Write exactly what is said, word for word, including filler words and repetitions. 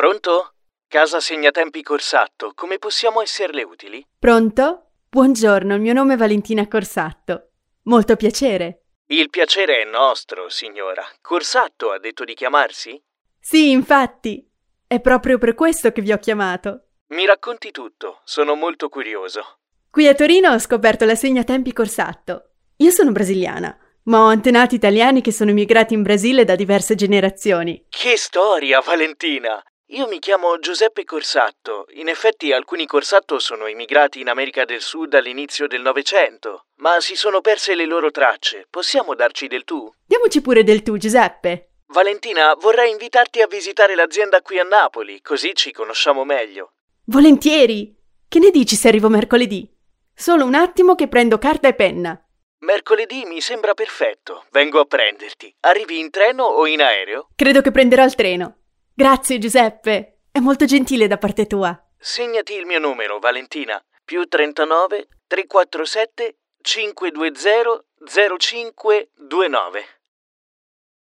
Pronto? Casa Segnatempi Corsatto, come possiamo esserle utili? Pronto? Buongiorno, il mio nome è Valentina Corsatto. Molto piacere. Il piacere è nostro, signora. Corsatto ha detto di chiamarsi? Sì, infatti. È proprio per questo che vi ho chiamato. Mi racconti tutto, sono molto curioso. Qui a Torino ho scoperto la Segnatempi Corsatto. Io sono brasiliana, ma ho antenati italiani che sono emigrati in Brasile da diverse generazioni. Che storia, Valentina! Io mi chiamo Giuseppe Corsatto. In effetti alcuni Corsatto sono emigrati in America del Sud all'inizio del Novecento, ma si sono perse le loro tracce. Possiamo darci del tu? Diamoci pure del tu, Giuseppe. Valentina, vorrei invitarti a visitare l'azienda qui a Napoli, così ci conosciamo meglio. Volentieri! Che ne dici se arrivo mercoledì? Solo un attimo che prendo carta e penna. Mercoledì mi sembra perfetto. Vengo a prenderti. Arrivi in treno o in aereo? Credo che prenderò il treno. Grazie, Giuseppe. È molto gentile da parte tua. Segnati il mio numero, Valentina. Più trentanove trecentoquarantasette cinquecentodue zero cinque due nove.